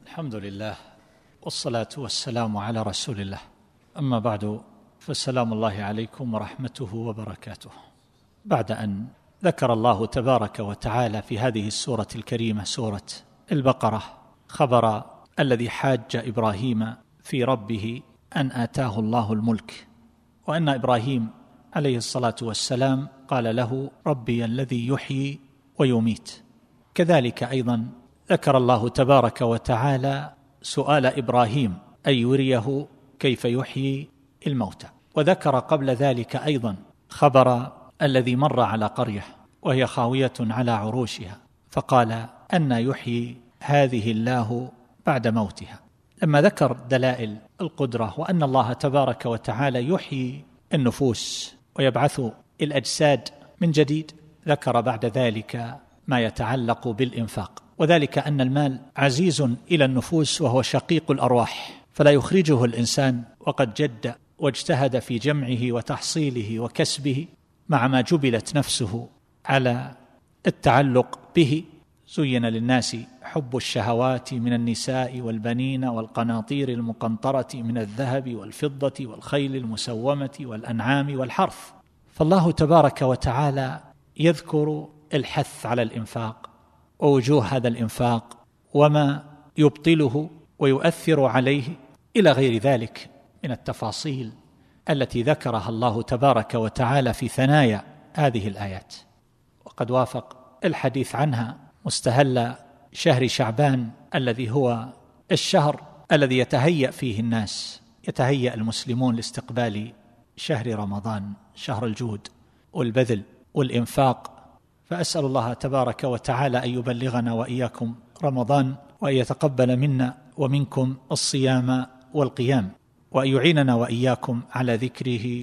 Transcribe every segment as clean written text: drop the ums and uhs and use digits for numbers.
الحمد لله والصلاة والسلام على رسول الله، أما بعد، فالسلام الله عليكم ورحمته وبركاته. بعد أن ذكر الله تبارك وتعالى في هذه السورة الكريمة سورة البقرة خبر الذي حاج إبراهيم في ربه أن آتاه الله الملك، وأن إبراهيم عليه الصلاة والسلام قال له: ربي الذي يحيي ويميت. كذلك أيضا ذكر الله تبارك وتعالى سؤال إبراهيم أن يريه كيف يحيي الموتى، وذكر قبل ذلك أيضا خبر الذي مر على قرية وهي خاوية على عروشها، فقال: أن يحيي هذه الله بعد موتها. لما ذكر دلائل القدرة وأن الله تبارك وتعالى يحيي النفوس ويبعث الأجساد من جديد، ذكر بعد ذلك ما يتعلق بالإنفاق، وذلك أن المال عزيز إلى النفوس وهو شقيق الأرواح، فلا يخرجه الإنسان وقد جد واجتهد في جمعه وتحصيله وكسبه، مع ما جبلت نفسه على التعلق به. زين للناس حب الشهوات من النساء والبنين والقناطير المقنطرة من الذهب والفضة والخيل المسومة والأنعام والحرث. فالله تبارك وتعالى يذكر الحث على الإنفاق ووجوه هذا الإنفاق وما يبطله ويؤثر عليه إلى غير ذلك من التفاصيل التي ذكرها الله تبارك وتعالى في ثنايا هذه الآيات، وقد وافق الحديث عنها مستهل شهر شعبان الذي هو الشهر الذي يتهيأ فيه الناس، يتهيأ المسلمون لاستقبال شهر رمضان، شهر الجود والبذل والإنفاق. فأسأل الله تبارك وتعالى أن يبلغنا وإياكم رمضان، وأن يتقبل منا ومنكم الصيام والقيام، وأن يعيننا وإياكم على ذكره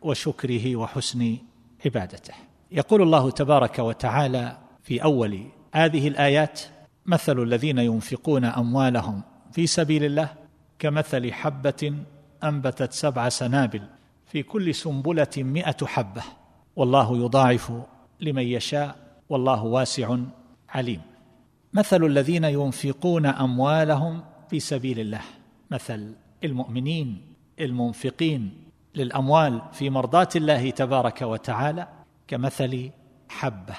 وشكره وحسن عبادته. يقول الله تبارك وتعالى في أول هذه الآيات: مثل الذين ينفقون أموالهم في سبيل الله كمثل حبة أنبتت 7 سنابل في كل سنبلة 100 حبة والله يضاعف لمن يشاء والله واسع عليم. مثل الذين ينفقون أموالهم في سبيل الله، مثل المؤمنين المنفقين للأموال في مرضاة الله تبارك وتعالى كمثل حبة.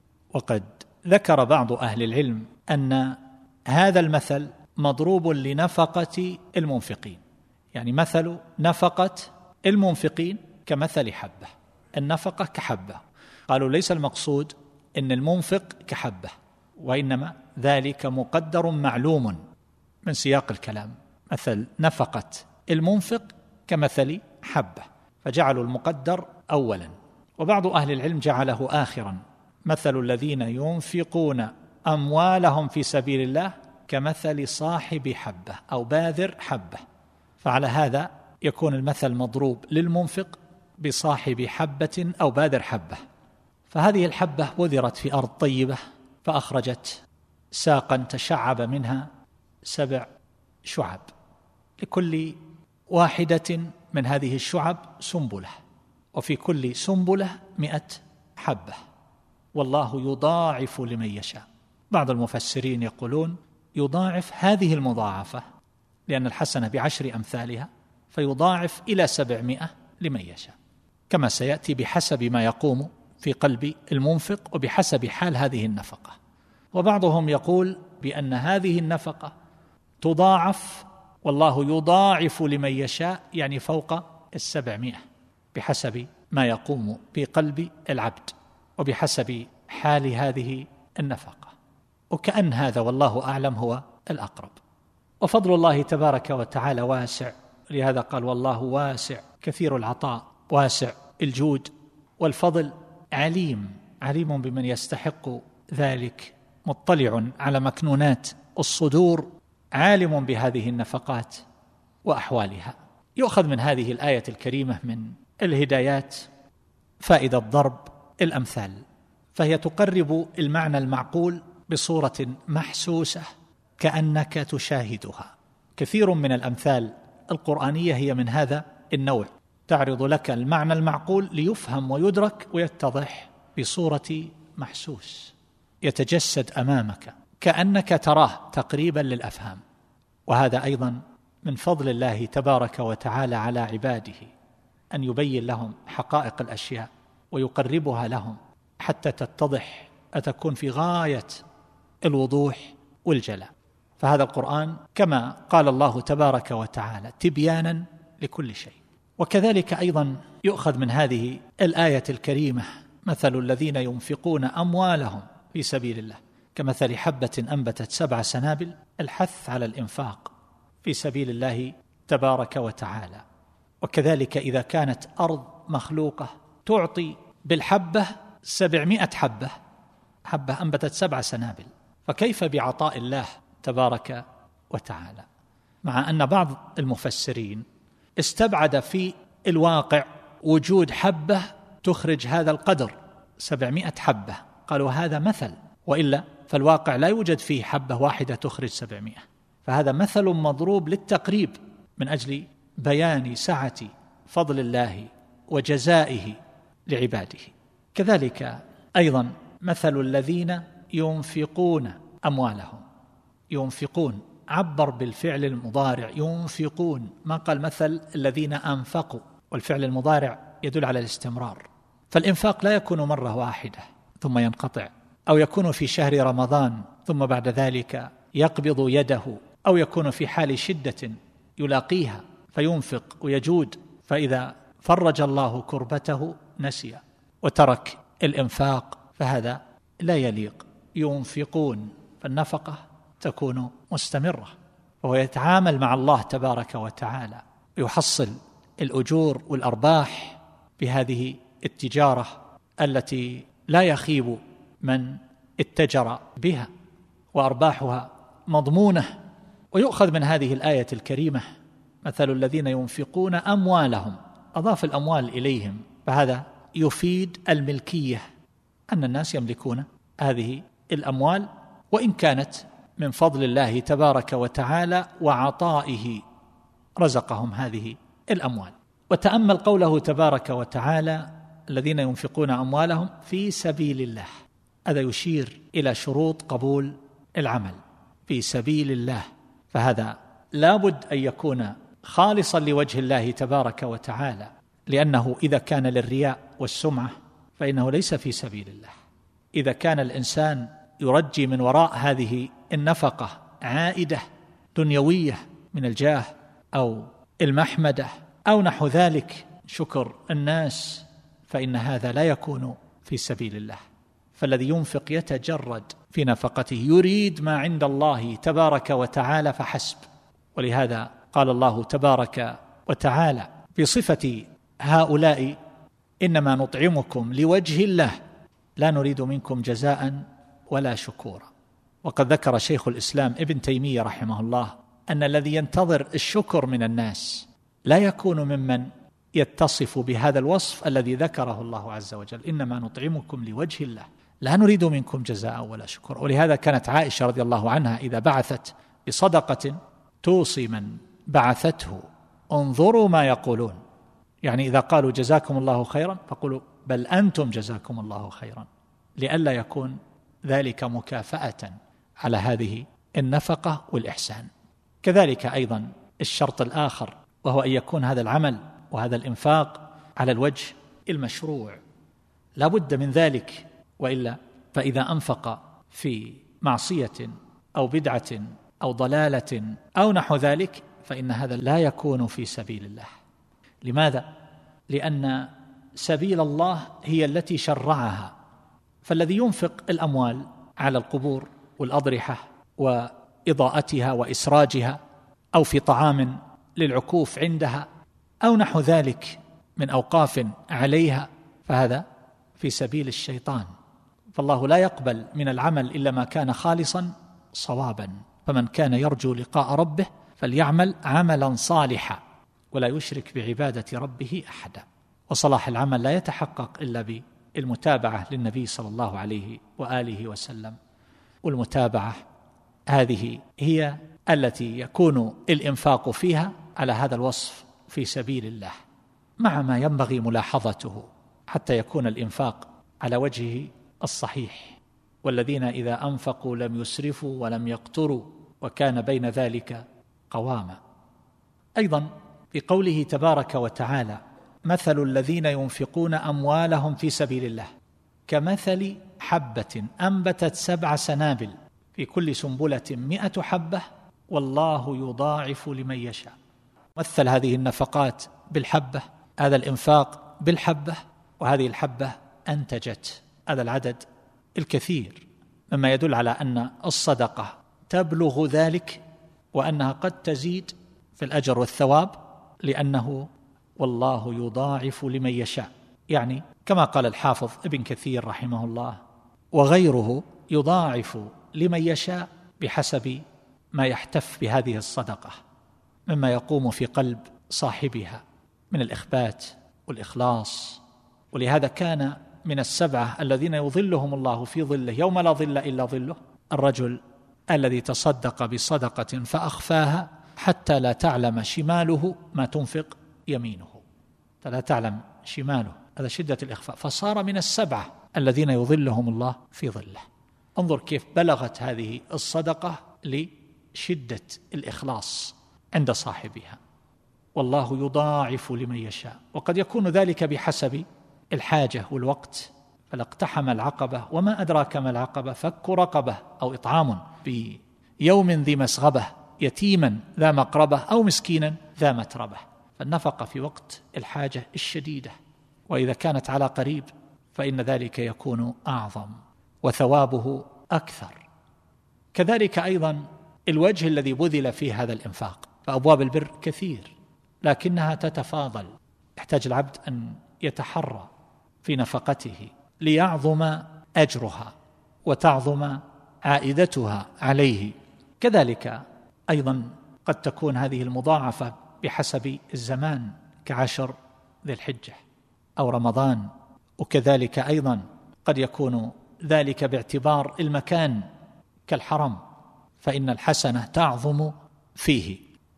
وقد ذكر بعض أهل العلم أن هذا المثل مضروب لنفقة المنفقين، يعني مثل نفقة المنفقين كمثل حبة، النفقة كحبة. قالوا ليس المقصود أن المنفق كحبة، وإنما ذلك مقدر معلوم من سياق الكلام، مثل نفقة المنفق كمثل حبة، فجعلوا المقدر أولا. وبعض أهل العلم جعله آخرا: مثل الذين ينفقون أموالهم في سبيل الله كمثل صاحب حبة أو باذر حبة، فعلى هذا يكون المثل مضروب للمنفق بصاحب حبة أو باذر حبة. فهذه الحبة بذرت في أرض طيبة فأخرجت ساقا تشعب منها 7 شعب، لكل واحدة من هذه الشعب سنبلة، وفي كل سنبلة 100 حبة والله يضاعف لمن يشاء. بعض المفسرين يقولون يضاعف هذه المضاعفة لأن الحسنة ب10 أمثالها، فيضاعف إلى 700 لمن يشاء، كما سيأتي بحسب ما يقوم في قلب المنفق وبحسب حال هذه النفقة. وبعضهم يقول بأن هذه النفقة تضاعف والله يضاعف لمن يشاء، يعني فوق 700 بحسب ما يقوم في قلب العبد وبحسب حال هذه النفقة، وكأن هذا والله أعلم هو الأقرب. وفضل الله تبارك وتعالى واسع، لهذا قال: والله واسع كثير العطاء، واسع الجود والفضل، عليم بمن يستحق ذلك، مطلع على مكنونات الصدور، عالم بهذه النفقات وأحوالها. يؤخذ من هذه الآية الكريمة من الهدايات فائدة ضرب الأمثال، فهي تقرب المعنى المعقول بصورة محسوسة كأنك تشاهدها. كثير من الأمثال القرآنية هي من هذا النوع، تعرض لك المعنى المعقول ليفهم ويدرك ويتضح بصورة محسوس، يتجسد أمامك كأنك تراه تقريبا للأفهام. وهذا أيضا من فضل الله تبارك وتعالى على عباده، أن يبين لهم حقائق الأشياء ويقربها لهم حتى تتضح، أتكون في غاية الوضوح والجلاء. فهذا القرآن كما قال الله تبارك وتعالى تبيانا لكل شيء. وكذلك أيضا يؤخذ من هذه الآية الكريمة مثل الذين ينفقون أموالهم في سبيل الله كمثل حبة أنبتت 7 سنابل، الحث على الإنفاق في سبيل الله تبارك وتعالى. وكذلك إذا كانت أرض مخلوقة تعطي بالحبة 700 حبة أنبتت 7 سنابل، فكيف بعطاء الله تبارك وتعالى؟ مع أن بعض المفسرين استبعد في الواقع وجود حبة تخرج هذا القدر 700 حبة، قالوا هذا مثل، وإلا فالواقع لا يوجد فيه حبة واحدة تخرج 700، فهذا مثل مضروب للتقريب من أجل بيان سعة فضل الله وجزائه لعباده. كذلك أيضا مثل الذين ينفقون أموالهم، ينفقون عبر بالفعل المضارع ينفقون، ما قال مثل الذين أنفقوا، والفعل المضارع يدل على الاستمرار، فالإنفاق لا يكون مرة واحدة ثم ينقطع، أو يكون في شهر رمضان ثم بعد ذلك يقبض يده، أو يكون في حال شدة يلاقيها فينفق ويجود، فإذا فرج الله كربته نسي وترك الإنفاق، فهذا لا يليق. ينفقون، فالنفقة تكون مستمرة، وهو يتعامل مع الله تبارك وتعالى ويحصل الأجور والأرباح بهذه التجارة التي لا يخيب من اتجر بها، وأرباحها مضمونة. ويؤخذ من هذه الآية الكريمة مثل الذين ينفقون أموالهم، أضاف الأموال إليهم، فهذا يفيد الملكية، أن الناس يملكون هذه الأموال، وإن كانت من فضل الله تبارك وتعالى وعطائه رزقهم هذه الأموال. وتأمل قوله تبارك وتعالى الذين ينفقون أموالهم في سبيل الله، هذا يشير إلى شروط قبول العمل في سبيل الله، فهذا لابد أن يكون خالصا لوجه الله تبارك وتعالى، لأنه إذا كان للرياء والسمعة فإنه ليس في سبيل الله. إذا كان الإنسان يرجي من وراء هذه النفقة عائدة دنيوية من الجاه أو المحمدة أو نحو ذلك، شكر الناس، فإن هذا لا يكون في سبيل الله. فالذي ينفق يتجرد في نفقته، يريد ما عند الله تبارك وتعالى فحسب. ولهذا قال الله تبارك وتعالى في صفة هؤلاء إنما نطعمكم لوجه الله لا نريد منكم جزاء ولا شكورا. وقد ذكر شيخ الإسلام ابن تيمية رحمه الله أن الذي ينتظر الشكر من الناس لا يكون ممن يتصف بهذا الوصف الذي ذكره الله عز وجل، إنما نطعمكم لوجه الله لا نريد منكم جزاء ولا شكورا. ولهذا كانت عائشة رضي الله عنها إذا بعثت بصدقة توصي من بعثته انظروا ما يقولون، يعني إذا قالوا جزاكم الله خيرا فقولوا بل أنتم جزاكم الله خيرا، لئلا يكون ذلك مكافأة على هذه النفقة والإحسان. كذلك أيضا الشرط الآخر، وهو أن يكون هذا العمل وهذا الإنفاق على الوجه المشروع، لا بد من ذلك، وإلا فإذا أنفق في معصية أو بدعة أو ضلالة أو نحو ذلك فإن هذا لا يكون في سبيل الله. لماذا؟ لأن سبيل الله هي التي شرعها، فالذي ينفق الأموال على القبور والأضرحة وإضاءتها وإسراجها، أو في طعام للعكوف عندها أو نحو ذلك من أوقاف عليها، فهذا في سبيل الشيطان. فالله لا يقبل من العمل إلا ما كان خالصا صوابا، فمن كان يرجو لقاء ربه فليعمل عملا صالحا ولا يشرك بعبادة ربه أحدا. وصلاح العمل لا يتحقق إلا بالمتابعة للنبي صلى الله عليه وآله وسلم، والمتابعة هذه هي التي يكون الإنفاق فيها على هذا الوصف في سبيل الله، مع ما ينبغي ملاحظته حتى يكون الإنفاق على وجهه الصحيح. والذين إذا أنفقوا لم يسرفوا ولم يقتروا وكان بين ذلك قواما. أيضا بقوله تبارك وتعالى: مثل الذين ينفقون أموالهم في سبيل الله كمثل حبة أنبتت 7 سنابل في كل سنبلة 100 حبة والله يضاعف لمن يشاء. مثل هذه النفقات بالحبة، هذا الإنفاق بالحبة، وهذه الحبة أنتجت هذا العدد الكثير، مما يدل على أن الصدقة تبلغ ذلك، وأنها قد تزيد في الأجر والثواب، لأنه والله يضاعف لمن يشاء. يعني كما قال الحافظ ابن كثير رحمه الله وغيره: يضاعف لمن يشاء بحسب ما يحتف بهذه الصدقة مما يقوم في قلب صاحبها من الإخبات والإخلاص. ولهذا كان من 7 الذين يظلهم الله في ظله يوم لا ظل إلا ظله الرجل الذي تصدق بصدقة فأخفاها حتى لا تعلم شماله ما تنفق يمينه، حتى لا تعلم شماله، هذا شدة الإخفاء، فصار من 7 الذين يظلهم الله في ظله. انظر كيف بلغت هذه الصدقة لشدة الإخلاص عند صاحبها. والله يضاعف لمن يشاء، وقد يكون ذلك بحسب الحاجة والوقت. فلاقتحم العقبة وما أدراك ما العقبة، فك رقبة أو إطعام بيوم ذي مسغبة يتيما ذا مقربة أو مسكينا ذا متربة. فالنفقة في وقت الحاجة الشديدة، وإذا كانت على قريب فإن ذلك يكون أعظم وثوابه أكثر. كذلك أيضا الوجه الذي بذل فيه هذا الإنفاق، فأبواب البر كثير لكنها تتفاضل، يحتاج العبد أن يتحرى في نفقته ليعظم أجرها وتعظم عائدتها عليه. كذلك أيضا قد تكون هذه المضاعفة بحسب الزمان كعشر ذي الحجة أو رمضان، وكذلك أيضا قد يكون ذلك باعتبار المكان كالحرم، فإن الحسنة تعظم فيه.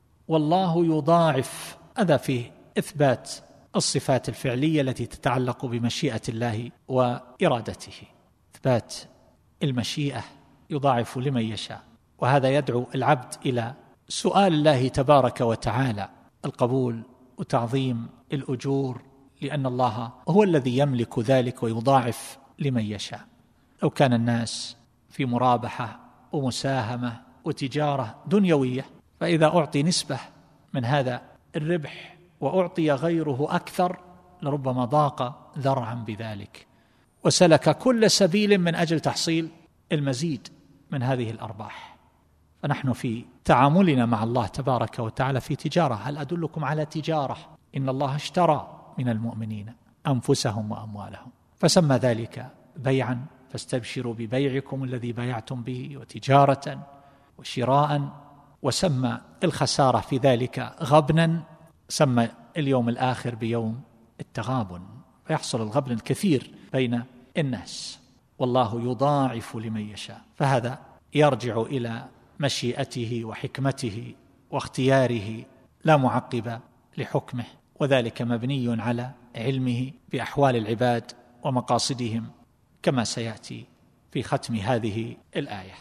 والله يضاعف، هذا فيه إثبات الصفات الفعلية التي تتعلق بمشيئة الله وإرادته، إثبات المشيئة، يضاعف لمن يشاء. وهذا يدعو العبد إلى سؤال الله تبارك وتعالى القبول وتعظيم الأجور، لأن الله هو الذي يملك ذلك ويضاعف لمن يشاء. لو كان الناس في مرابحة ومساهمة وتجارة دنيوية، فإذا أعطي نسبة من هذا الربح وأعطي غيره أكثر لربما ضاق ذرعا بذلك وسلك كل سبيل من أجل تحصيل المزيد من هذه الأرباح. فنحن في تعاملنا مع الله تبارك وتعالى في تجارة. هل أدلكم على تجارة؟ إن الله اشترى من المؤمنين أنفسهم وأموالهم، فسمى ذلك بيعا، فاستبشروا ببيعكم الذي بايعتم به، وتجارة وشراء. وسمى الخسارة في ذلك غبنا، سمى اليوم الآخر بيوم التغابن، فيحصل الغبن الكثير بين الناس. والله يضاعف لمن يشاء، فهذا يرجع إلى مشيئته وحكمته واختياره لا معقب لحكمه، وذلك مبني على علمه بأحوال العباد ومقاصدهم، كما سيأتي في ختم هذه الآية.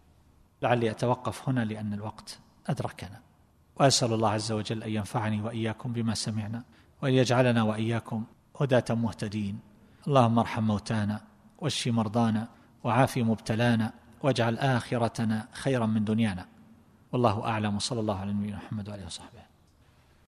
لعلي أتوقف هنا لأن الوقت أدركنا، وأسأل الله عز وجل أن ينفعني وإياكم بما سمعنا، وأن يجعلنا وإياكم هداة مهتدين. اللهم ارحم موتانا واشف مرضانا وعاف مبتلانا، واجعل آخرتنا خيرا من دنيانا. والله أعلم، وصلى الله على نبينا محمد وآله وصحبه.